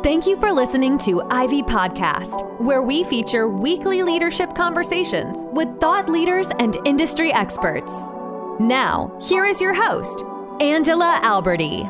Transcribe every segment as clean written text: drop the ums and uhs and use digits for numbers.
Thank you for listening to Ivy Podcast, where we feature weekly leadership conversations with thought leaders and industry experts. Now, here is your host, Angela Alberti.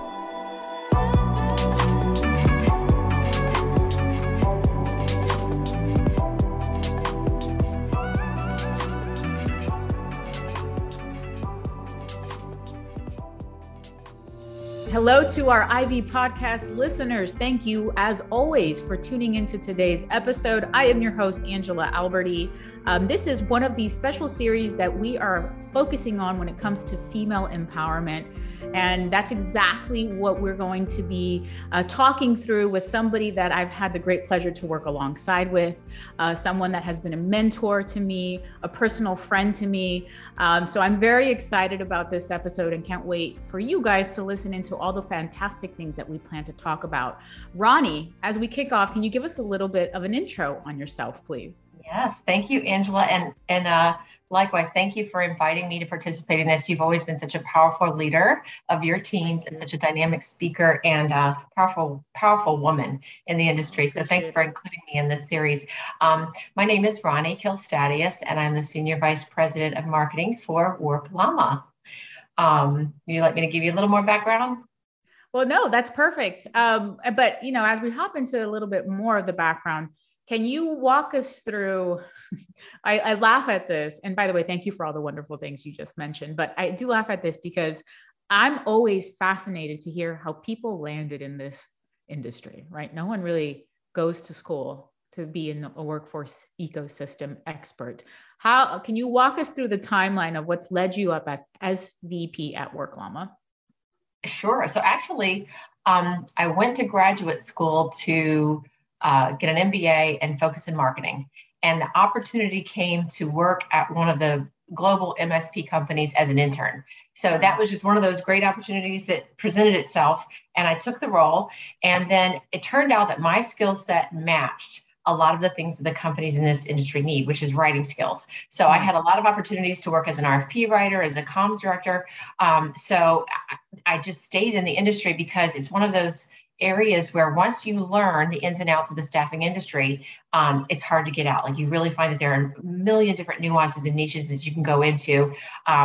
Hello to our Ivy Podcast listeners. Thank you, as always, for tuning into today's episode. I am your host, Angela Alberti. This is one of these special series that we are focusing on when it comes to female empowerment. And that's exactly what we're going to be talking through with somebody that I've had the great pleasure to work alongside with, someone that has been a mentor to me, a personal friend to me. So I'm very excited about this episode and can't wait for you guys to listen into all the fantastic things that we plan to talk about. Ronnie, as we kick off, can you give us a little bit of an intro on yourself, please? Yes, thank you, Angela. And likewise, thank you for inviting me to participate in this. You've always been such a powerful leader of your teams and such a dynamic speaker and powerful woman in the industry. So thanks for including me in this series. My name is Ronnie Kilstadius, and I'm the Senior Vice President of Marketing for Work Llama. Would you like me to give you a little more background? Well, no, that's perfect. But, as we hop into a little bit more of the background, can you walk us through, I laugh at this. And by the way, thank you for all the wonderful things you just mentioned, but I do laugh at this because I'm always fascinated to hear how people landed in this industry, right? No one really goes to school to be in a workforce ecosystem expert. How can you walk us through the timeline of what's led you up as SVP at Work Llama? Sure. So actually, I went to graduate school to get an MBA and focus in marketing. And the opportunity came to work at one of the global MSP companies as an intern. So that was just one of those great opportunities that presented itself. And I took the role. And then it turned out that my skill set matched a lot of the things that the companies in this industry need, which is writing skills. So I had a lot of opportunities to work as an RFP writer, as a comms director. So I just stayed in the industry because it's one of those areas where once you learn the ins and outs of the staffing industry, it's hard to get out. Like you really find that there are a million different nuances and niches that you can go into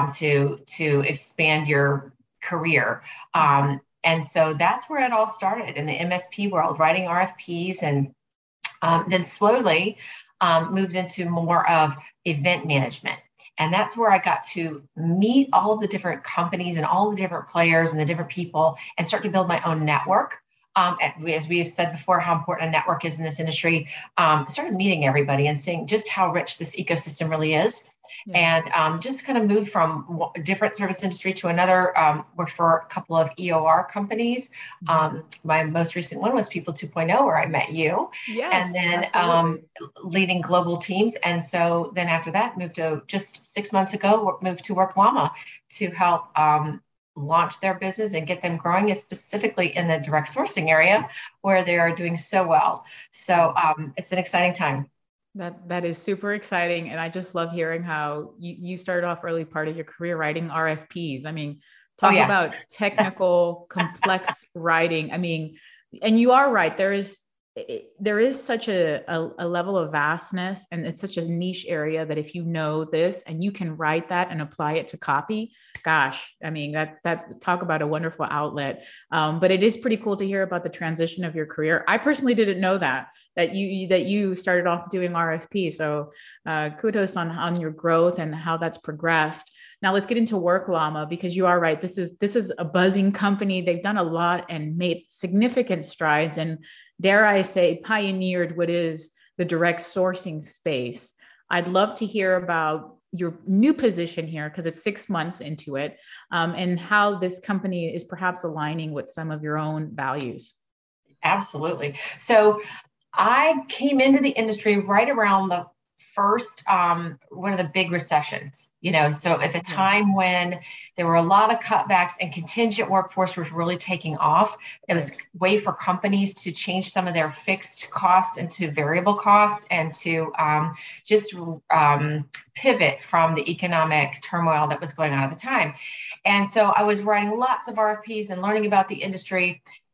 to expand your career. And so that's where it all started in the MSP world, writing RFPs, and then slowly moved into more of event management. And that's where I got to meet all of the different companies and all the different players and the different people and start to build my own network. As we have said before, how important a network is in this industry, started meeting everybody and seeing just how rich this ecosystem really is. Yeah. And just kind of moved from a different service industry to another, worked for a couple of EOR companies. My most recent one was People 2.0, where I met you. Yes, and then leading global teams. And so then after that, moved to just 6 months ago, moved to Work Llama to help launch their business and get them growing, specifically in the direct sourcing area where they are doing so well. So it's an exciting time. That is super exciting. And I just love hearing how you started off early part of your career writing RFPs. I mean, talk about technical, complex writing. I mean, and you are right. There is such a level of vastness, and it's such a niche area that if you know this and you can write that and apply it to copy, gosh, I mean, that's talk about a wonderful outlet. But it is pretty cool to hear about the transition of your career. I personally didn't know that you started off doing RFP. So kudos on your growth and how that's progressed. Now let's get into Work Llama, because you are right. This is a buzzing company. They've done a lot and made significant strides, and dare I say, pioneered what is the direct sourcing space. I'd love to hear about your new position here, because it's 6 months into it, and how this company is perhaps aligning with some of your own values. Absolutely. So I came into the industry right around the first, one of the big recessions, so at the time when there were a lot of cutbacks and contingent workforce was really taking off, it was a way for companies to change some of their fixed costs into variable costs and to just pivot from the economic turmoil that was going on at the time. And so I was writing lots of RFPs and learning about the industry.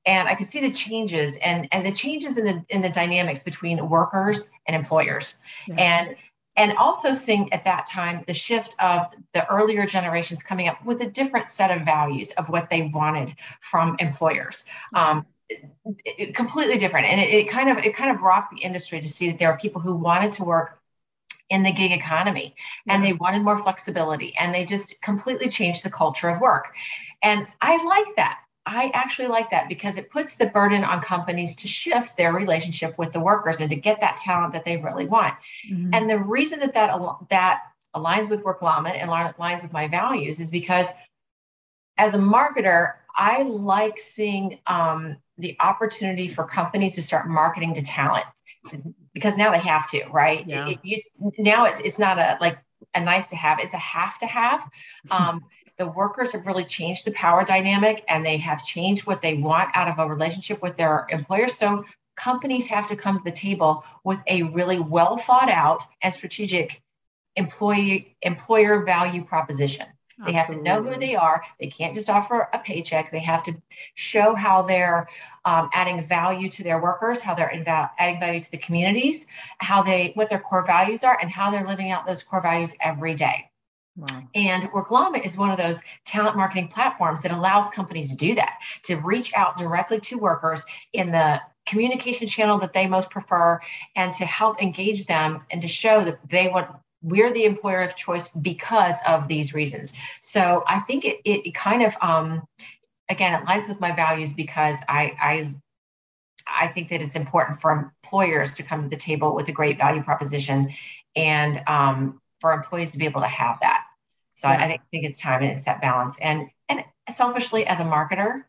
And I could see the changes and the changes in the dynamics between workers and employers. Yeah. And also seeing at that time the shift of the earlier generations coming up with a different set of values of what they wanted from employers. Completely different. And it kind of rocked the industry to see that there are people who wanted to work in the gig economy and they wanted more flexibility, and they just completely changed the culture of work. And I like that. I actually like that because it puts the burden on companies to shift their relationship with the workers and to get that talent that they really want. Mm-hmm. And the reason that aligns with Worklama and aligns with my values is because as a marketer, I like seeing the opportunity for companies to start marketing to talent, because now they have to, right? Yeah. Now it's not a nice to have, it's a have to have. The workers have really changed the power dynamic, and they have changed what they want out of a relationship with their employers. So companies have to come to the table with a really well thought out and strategic employer value proposition. They have to know who they are. They can't just offer a paycheck. They have to show how they're adding value to their workers, how they're adding value to the communities, what their core values are, and how they're living out those core values every day. Wow. And Worklama is one of those talent marketing platforms that allows companies to do that, to reach out directly to workers in the communication channel that they most prefer, and to help engage them and to show that we're the employer of choice because of these reasons. So I think it kind of, again, it aligns with my values because I think that it's important for employers to come to the table with a great value proposition, and for employees to be able to have that. So yeah. I think it's time, and it's that balance. And selfishly, as a marketer,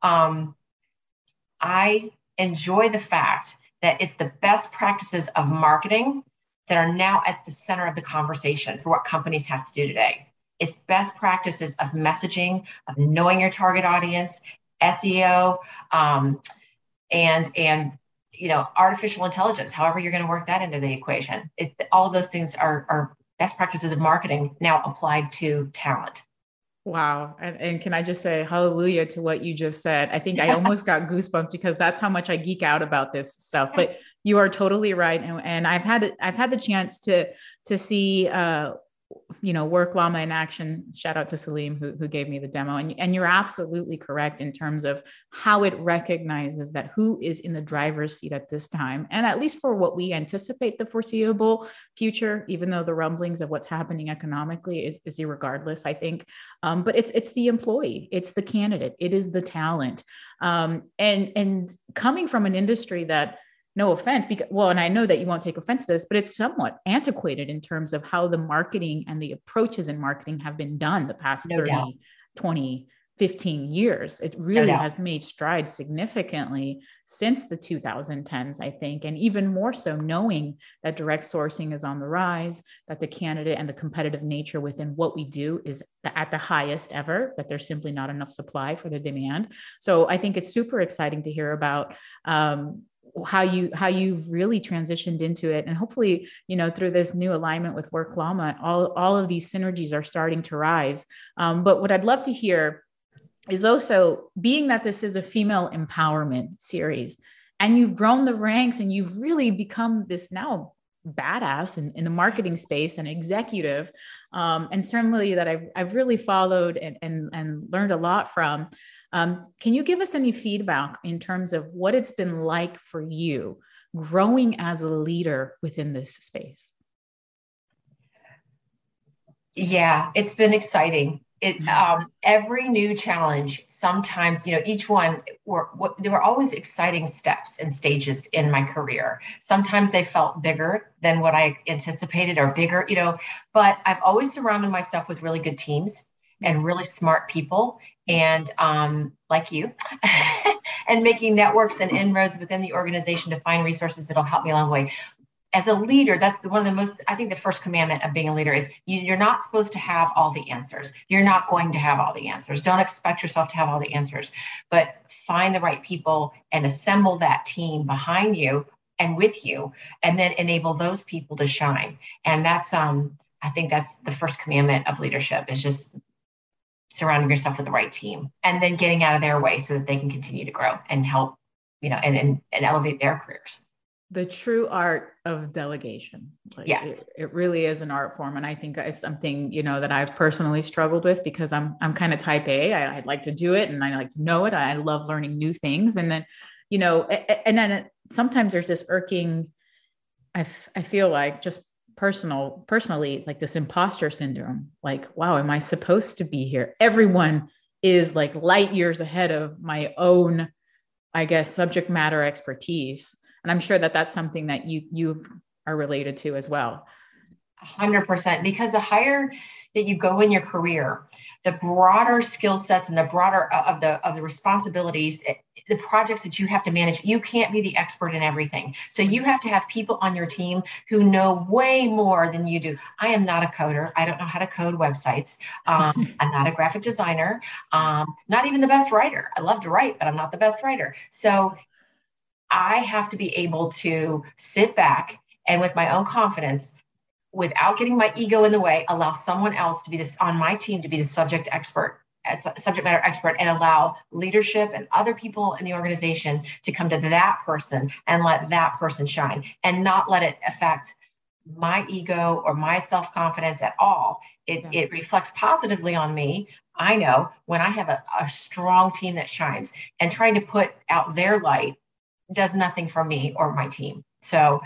I enjoy the fact that it's the best practices of marketing that are now at the center of the conversation for what companies have to do today. It's best practices of messaging, of knowing your target audience, SEO, and artificial intelligence, however you're going to work that into the equation. All of those things are best practices of marketing now applied to talent. Wow. And can I just say hallelujah to what you just said? I think I almost got goosebumps because that's how much I geek out about this stuff, but you are totally right. And I've had the chance to see, Worklama in action. Shout out to Salim who gave me the demo. And you're absolutely correct in terms of how it recognizes that who is in the driver's seat at this time. And at least for what we anticipate the foreseeable future, even though the rumblings of what's happening economically is irregardless, I think. But it's the employee, it's the candidate, it is the talent. And coming from an industry that, no offense, and I know that you won't take offense to this, but it's somewhat antiquated in terms of how the marketing and the approaches in marketing have been done the past 30, 20, 15 years. It really has made strides significantly since the 2010s, I think, and even more so knowing that direct sourcing is on the rise, that the candidate and the competitive nature within what we do is at the highest ever, that there's simply not enough supply for the demand. So I think it's super exciting to hear about how you've really transitioned into it. And hopefully, through this new alignment with Worklama, all of these synergies are starting to rise. But what I'd love to hear is also, being that this is a female empowerment series and you've grown the ranks and you've really become this now badass in the marketing space and executive, and certainly that I've really followed and learned a lot from. Can you give us any feedback in terms of what it's been like for you growing as a leader within this space? Yeah, it's been exciting. Every new challenge, sometimes, each one, there were always exciting steps and stages in my career. Sometimes they felt bigger than what I anticipated, or bigger, but I've always surrounded myself with really good teams and really smart people, and like you, and making networks and inroads within the organization to find resources that'll help me along the way. As a leader, that's one of the most, I think the first commandment of being a leader is you're not supposed to have all the answers. You're not going to have all the answers. Don't expect yourself to have all the answers, but find the right people and assemble that team behind you and with you, and then enable those people to shine. And that's, I think that's the first commandment of leadership, is just surrounding yourself with the right team, and then getting out of their way so that they can continue to grow and help, and elevate their careers. The true art of delegation. Yes. It really is an art form. And I think it's something, that I've personally struggled with because I'm kind of type A. I'd like to do it and I like to know it. I love learning new things. And then, and then sometimes there's this irking, I feel like just personally, like this imposter syndrome, like, wow, am I supposed to be here? Everyone is like light years ahead of my own, I guess, subject matter expertise. And I'm sure that that's something that you are related to as well. 100%, because the higher that you go in your career, the broader skill sets and the broader of the responsibilities, the projects that you have to manage, you can't be the expert in everything. So you have to have people on your team who know way more than you do. I am not a coder. I don't know how to code websites. I'm not a graphic designer. Not even the best writer. I love to write, but I'm not the best writer. So I have to be able to sit back and with my own confidence, without getting my ego in the way, allow someone else to be on my team to be the subject matter expert, and allow leadership and other people in the organization to come to that person and let that person shine, and not let it affect my ego or my self-confidence at all. It reflects positively on me. I know when I have a strong team that shines, and trying to put out their light does nothing for me or my team. So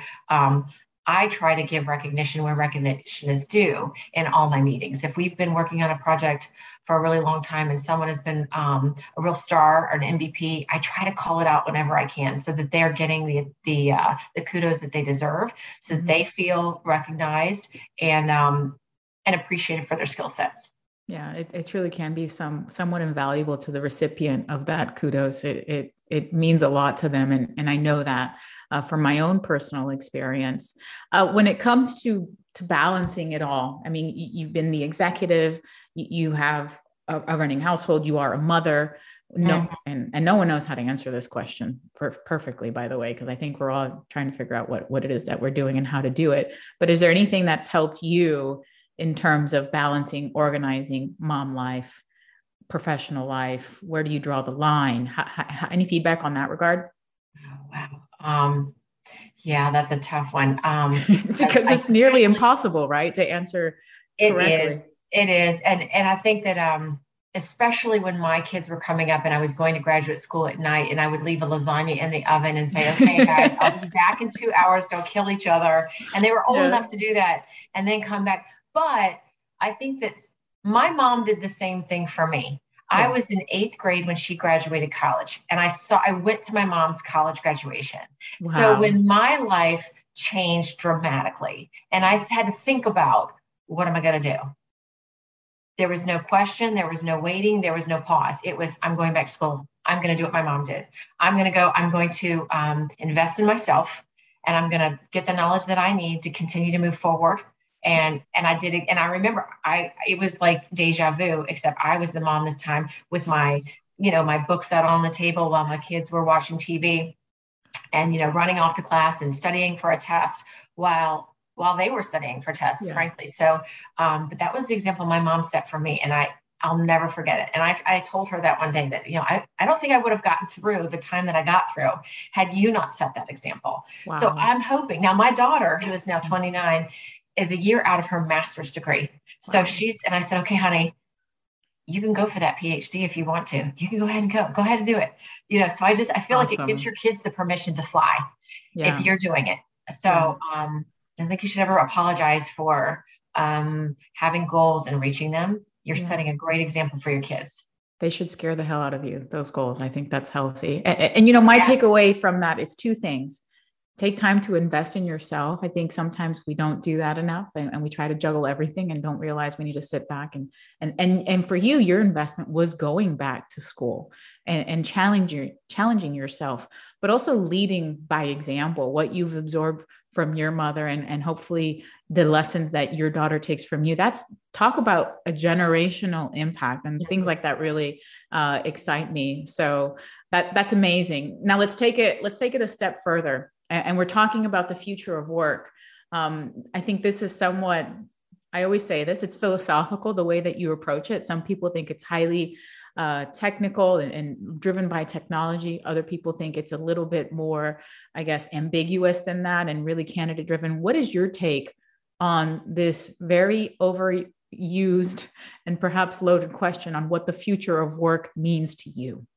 I try to give recognition where recognition is due in all my meetings. If we've been working on a project for a really long time and someone has been a real star or an MVP, I try to call it out whenever I can so that they're getting the kudos that they deserve, so that they feel recognized and appreciated for their skill sets. Yeah, it truly can be somewhat invaluable to the recipient of that kudos. It means a lot to them. And I know that from my own personal experience. When it comes to balancing it all, I mean, you've been the executive, you have a running household, you are a mother. No, and no one knows how to answer this question perfectly, by the way, because I think we're all trying to figure out what it is that we're doing and how to do it. But is there anything that's helped you in terms of balancing, organizing mom life, professional life? Where do you draw the line? Any feedback on that regard? Oh, wow. Yeah, that's a tough one. Because it's nearly impossible, right, to answer correctly. It is. And I think that especially when my kids were coming up and I was going to graduate school at night, and I would leave a lasagna in the oven and say, okay, guys, I'll be back in 2 hours. Don't kill each other. And they were old enough to do that and then come back. But I think that my mom did the same thing for me. I was in 8th grade when she graduated college, and I went to my mom's college graduation. Wow. So when my life changed dramatically and I had to think about, what am I going to do? There was no question. There was no waiting. There was no pause. It was, I'm going back to school. I'm going to do what my mom did. I'm going to invest in myself, and I'm going to get the knowledge that I need to continue to move forward. And I did it. And I remember it was like deja vu, except I was the mom this time with my books out on the table while my kids were watching TV and, running off to class and studying for a test while they were studying for tests, frankly. So, but that was the example my mom set for me. And I'll never forget it. And I told her that one day that, I don't think I would have gotten through the time that I got through had you not set that example. Wow. So I'm hoping now my daughter, who is now 29, is a year out of her master's degree. So and I said, okay, honey, you can go for that PhD if you want to. You can go ahead and do it. So I feel like it gives your kids the permission to fly if you're doing it. So I think you should never apologize for having goals and reaching them. You're setting a great example for your kids. They should scare the hell out of you, those goals. I think that's healthy. And my takeaway from that is 2 things. Take time to invest in yourself. I think sometimes we don't do that enough, and we try to juggle everything and don't realize we need to sit back and for you, your investment was going back to school and challenging yourself, but also leading by example, what you've absorbed from your mother and hopefully the lessons that your daughter takes from you. Talk about a generational impact, and things like that really excite me. So that's amazing. Now let's take it a step further. And we're talking about the future of work. I think this is somewhat, I always say this, it's philosophical, the way that you approach it. Some people think it's highly technical and driven by technology. Other people think it's a little bit more, I guess, ambiguous than that and really candidate driven. What is your take on this very overused and perhaps loaded question on what the future of work means to you?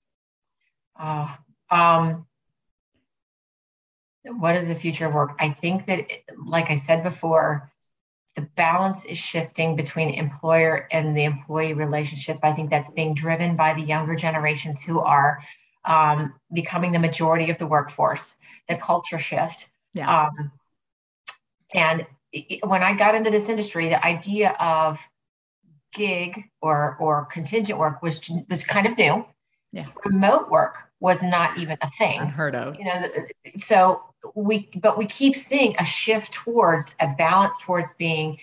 What is the future of work? I think that, like I said before, the balance is shifting between employer and the employee relationship. I think that's being driven by the younger generations who are becoming the majority of the workforce, the culture shift. Yeah. And when I got into this industry, the idea of gig or contingent work was kind of new. Yeah. Remote work was not even a thing. Unheard of. So we keep seeing a shift towards a balance, towards being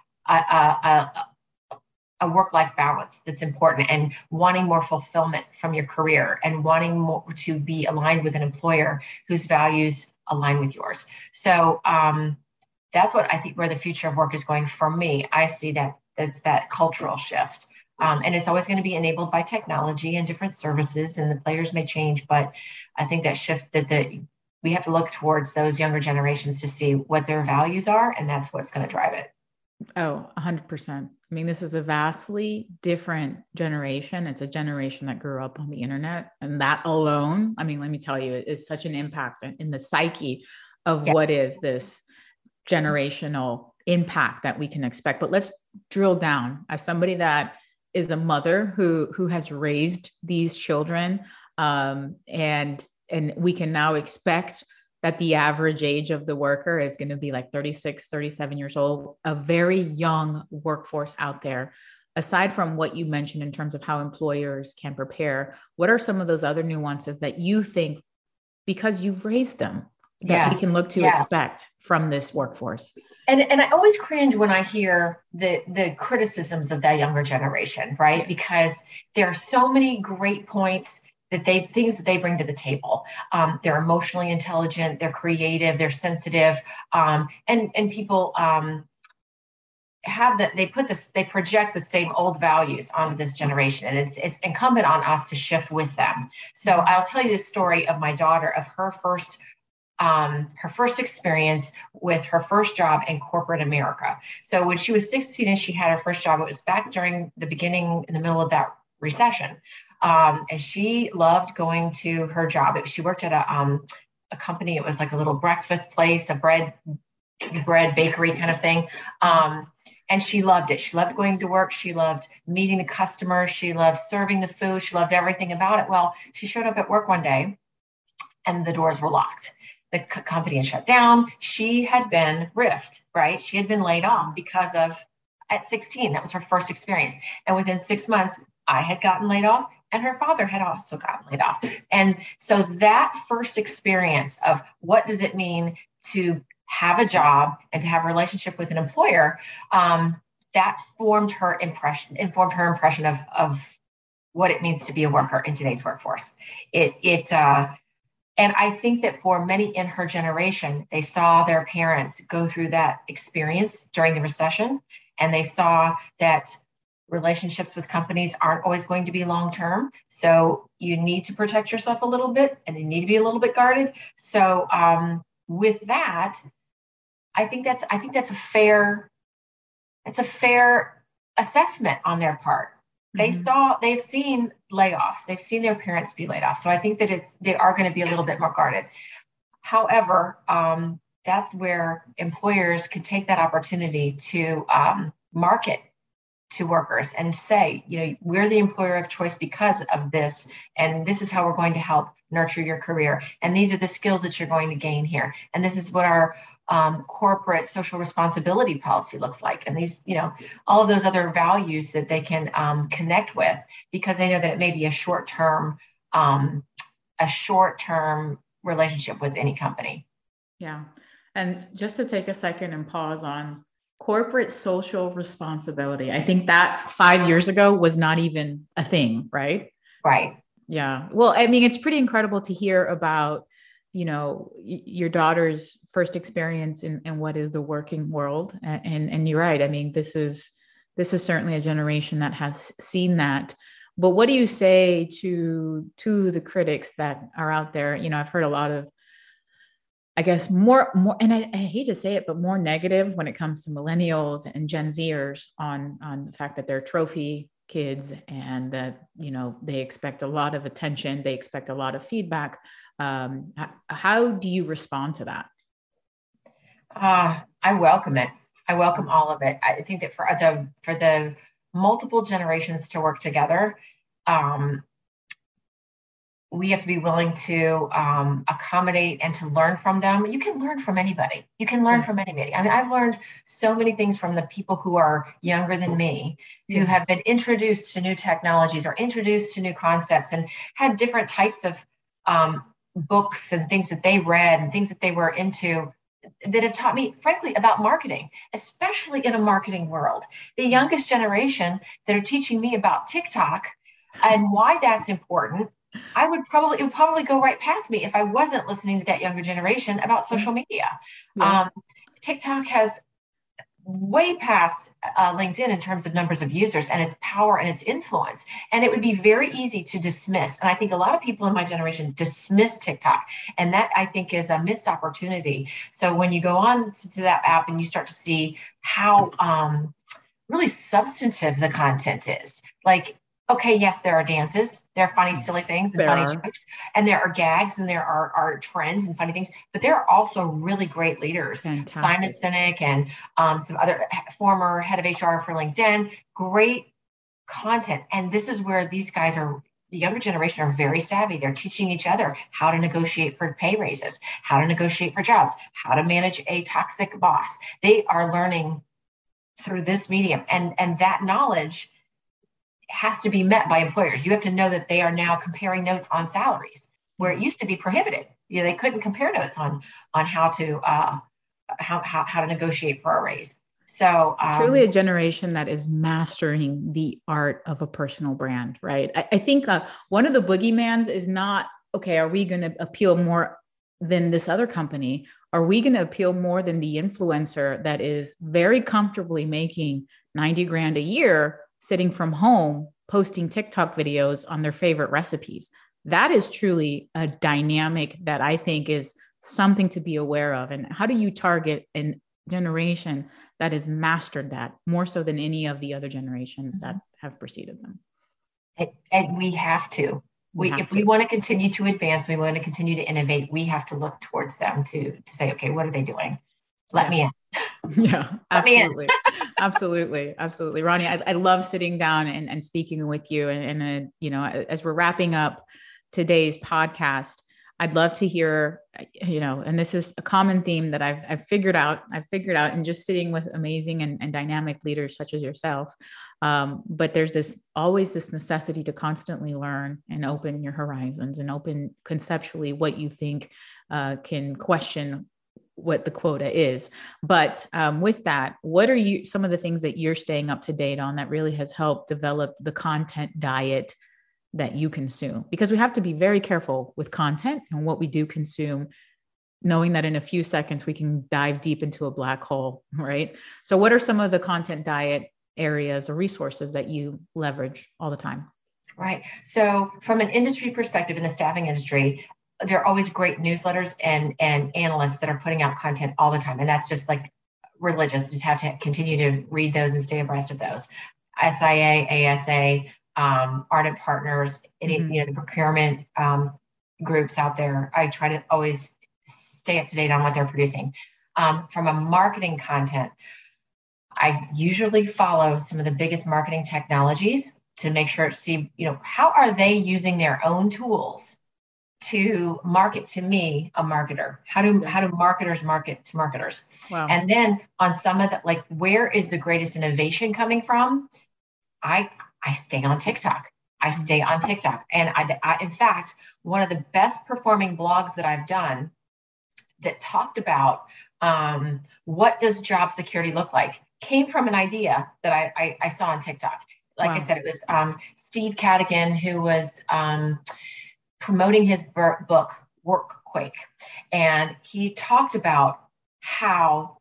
a work-life balance that's important, and wanting more fulfillment from your career and wanting more to be aligned with an employer whose values align with yours. So that's what I think where the future of work is going for me. I see that's that cultural shift. And it's always going to be enabled by technology and different services, and the players may change. But I think that shift we have to look towards those younger generations to see what their values are, and that's what's going to drive it. Oh, 100%. I mean, this is a vastly different generation. It's a generation that grew up on the internet, and that alone, I mean, let me tell you, it is such an impact in the psyche of what is this generational impact that we can expect. But let's drill down. As somebody that is a mother who has raised these children, and we can now expect that the average age of the worker is going to be like 36, 37 years old, a very young workforce out there. Aside from what you mentioned in terms of how employers can prepare, what are some of those other nuances that you think, because you've raised them, that we can look to expect from this workforce? And I always cringe when I hear the criticisms of that younger generation, right? Yeah. Because there are so many great points things that they bring to the table. They're emotionally intelligent, they're creative, they're sensitive, and people they project the same old values onto this generation, and it's incumbent on us to shift with them. So I'll tell you the story of my daughter, of her first experience with her first job in corporate America. So when she was 16 and she had her first job, it was back during the beginning, in the middle of that recession. And she loved going to her job. She worked at a company. It was like a little breakfast place, a bread bakery kind of thing. And she loved it. She loved going to work. She loved meeting the customers. She loved serving the food. She loved everything about it. Well, she showed up at work one day and the doors were locked. The company had shut down. She had been riffed, right? She had been laid off because of, at 16, that was her first experience. And within 6 months, I had gotten laid off and her father had also gotten laid off. And so that first experience of what does it mean to have a job and to have a relationship with an employer, that informed her impression of what it means to be a worker in today's workforce. And I think that for many in her generation, they saw their parents go through that experience during the recession, and they saw that relationships with companies aren't always going to be long-term. So you need to protect yourself a little bit, and you need to be a little bit guarded. So with that, I think that's a fair assessment on their part. They've seen layoffs. They've seen their parents be laid off. So I think that they are going to be a little bit more guarded. However, that's where employers could take that opportunity to market to workers and say, we're the employer of choice because of this, and this is how we're going to help nurture your career. And these are the skills that you're going to gain here. And this is what our corporate social responsibility policy looks like. And these, all of those other values that they can connect with, because they know that it may be a short-term relationship with any company. Yeah. And just to take a second and pause on corporate social responsibility, I think that 5 years ago was not even a thing, right? Right. Yeah. Well, I mean, it's pretty incredible to hear about your daughter's first experience in what is the working world. And you're right. I mean, this is certainly a generation that has seen that. But what do you say to the critics that are out there? I've heard a lot of, I guess, more, and I hate to say it, but more negative when it comes to millennials and Gen Zers on the fact that they're trophy kids and that, they expect a lot of attention. They expect a lot of feedback. How do you respond to that? I welcome it. I welcome all of it. I think that for the multiple generations to work together, we have to be willing to accommodate and to learn from them. You can learn from anybody. You can learn from anybody. I mean, I've learned so many things from the people who are younger than me, who have been introduced to new technologies or introduced to new concepts and had different types of books and things that they read and things that they were into that have taught me, frankly, about marketing, especially in a marketing world. The youngest generation that are teaching me about TikTok and why that's important, it would probably go right past me if I wasn't listening to that younger generation about social media. Yeah. TikTok has way past LinkedIn in terms of numbers of users and its power and its influence. And it would be very easy to dismiss. And I think a lot of people in my generation dismiss TikTok. And that, I think, is a missed opportunity. So when you go on to that app and you start to see how really substantive the content is, like, okay, yes, there are dances, there are funny, silly things and funny jokes, and there are gags and there are trends and funny things, but there are also really great leaders. Fantastic. Simon Sinek and some other former head of HR for LinkedIn, great content. And this is where these guys the younger generation are very savvy. They're teaching each other how to negotiate for pay raises, how to negotiate for jobs, how to manage a toxic boss. They are learning through this medium, and that knowledge has to be met by employers. You have to know that they are now comparing notes on salaries, where it used to be prohibited. They couldn't compare notes on how to negotiate for a raise. So truly a generation that is mastering the art of a personal brand, right? I think one of the boogeymans is not, okay, are we going to appeal more than this other company? Are we going to appeal more than the influencer that is very comfortably making 90 grand a year, sitting from home, posting TikTok videos on their favorite recipes? That is truly a dynamic that I think is something to be aware of. And how do you target a generation that has mastered that more so than any of the other generations that have preceded them? And we have to. If we want to continue to advance, we want to continue to innovate, we have to look towards them to say, okay, what are they doing? Let me in. Yeah, absolutely. Absolutely. Ronnie, I love sitting down and speaking with you. And as we're wrapping up today's podcast, I'd love to hear, and this is a common theme that I've figured out in just sitting with amazing and dynamic leaders such as yourself. But there's always this necessity to constantly learn and open your horizons and open conceptually what you think can question what the quota is. But with that, what are some of the things that you're staying up to date on that really has helped develop the content diet that you consume? Because we have to be very careful with content and what we do consume, knowing that in a few seconds we can dive deep into a black hole, right? So what are some of the content diet areas or resources that you leverage all the time? Right. So from an industry perspective, in the staffing industry, there are always great newsletters and analysts that are putting out content all the time. And that's just like religious. You just have to continue to read those and stay abreast of those. SIA, ASA, Ardent Partners, the procurement groups out there. I try to always stay up to date on what they're producing. From a marketing content, I usually follow some of the biggest marketing technologies to make sure to see, how are they using their own tools to market to me, a marketer? How do marketers market to marketers? Wow. And then on some of the, like, where is the greatest innovation coming from? I stay on TikTok. And I, in fact, one of the best performing blogs that I've done that talked about what does job security look like came from an idea that I saw on TikTok. Like I said, it was Steve Cadigan, who was promoting his book, Work Quake. And he talked about how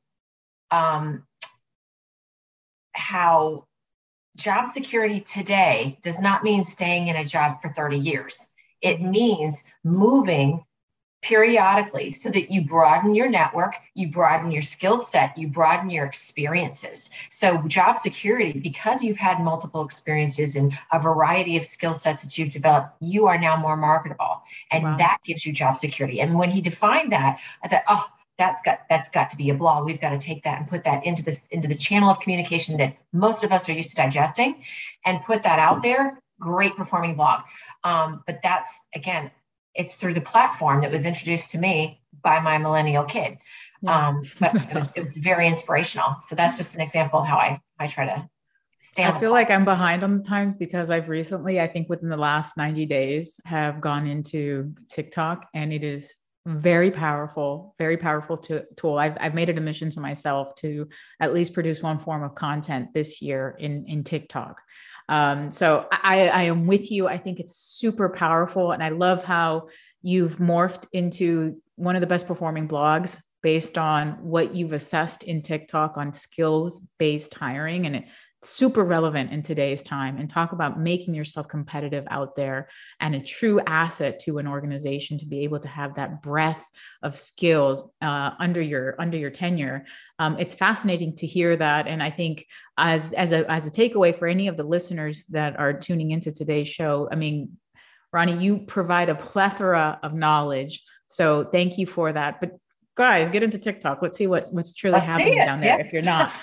job security today does not mean staying in a job for 30 years. It means moving periodically so that you broaden your network, you broaden your skill set, you broaden your experiences. So job security, because you've had multiple experiences and a variety of skill sets that you've developed, you are now more marketable. And that gives you job security. And when he defined that, I thought, oh, that's got to be a blog. We've got to take that and put that into the channel of communication that most of us are used to digesting and put that out there. Great performing blog. But that's, again, it's through the platform that was introduced to me by my millennial kid. But it was very inspirational. So that's just an example of how I try to stay on. I feel like I'm behind on the times because I've recently, I think within the last 90 days, have gone into TikTok, and it is very powerful tool. I've made it a mission to myself to at least produce one form of content this year in TikTok. So I am with you. I think it's super powerful. And I love how you've morphed into one of the best performing blogs based on what you've assessed in TikTok on skills-based hiring. And it's super relevant in today's time, and talk about making yourself competitive out there and a true asset to an organization to be able to have that breadth of skills under your tenure. It's fascinating to hear that. And I think as a takeaway for any of the listeners that are tuning into today's show, I mean, Ronnie, you provide a plethora of knowledge. So thank you for that. But guys, get into TikTok. Let's see what's truly happening down there. If you're not.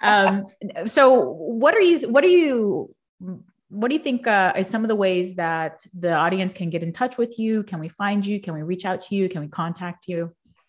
So what do you think is some of the ways that the audience can get in touch with you? Can we find you? Can we reach out to you? Can we contact you?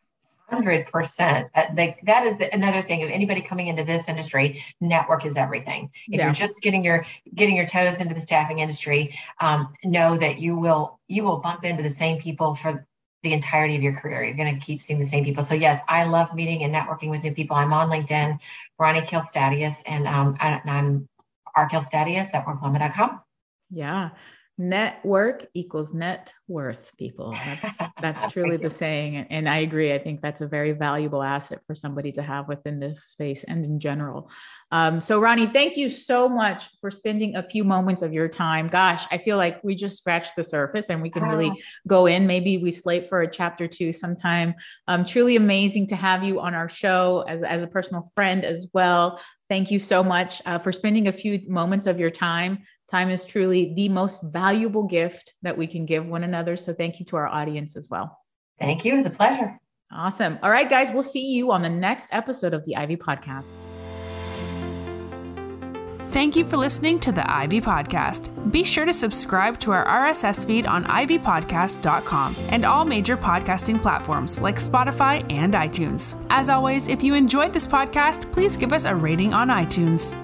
100%. That is another thing of anybody coming into this industry. Network is everything. If you're just getting your toes into the staffing industry, know that you will bump into the same people for the entirety of your career. You're going to keep seeing the same people. So yes, I love meeting and networking with new people. I'm on LinkedIn, Ronnie Kilstadius, and I'm rkilstadius at worklimit.com. Yeah. Network equals net worth, people. That's truly the saying. And I agree. I think that's a very valuable asset for somebody to have within this space and in general. So Ronnie, thank you so much for spending a few moments of your time. Gosh, I feel like we just scratched the surface, and we can really go in. Maybe we slate for a chapter 2 sometime. Truly amazing to have you on our show as a personal friend as well. Thank you so much for spending a few moments of your time. Time is truly the most valuable gift that we can give one another. So thank you to our audience as well. Thank you. It was a pleasure. Awesome. All right, guys, we'll see you on the next episode of the Ivy Podcast. Thank you for listening to the Ivy Podcast. Be sure to subscribe to our RSS feed on ivypodcast.com and all major podcasting platforms like Spotify and iTunes. As always, if you enjoyed this podcast, please give us a rating on iTunes.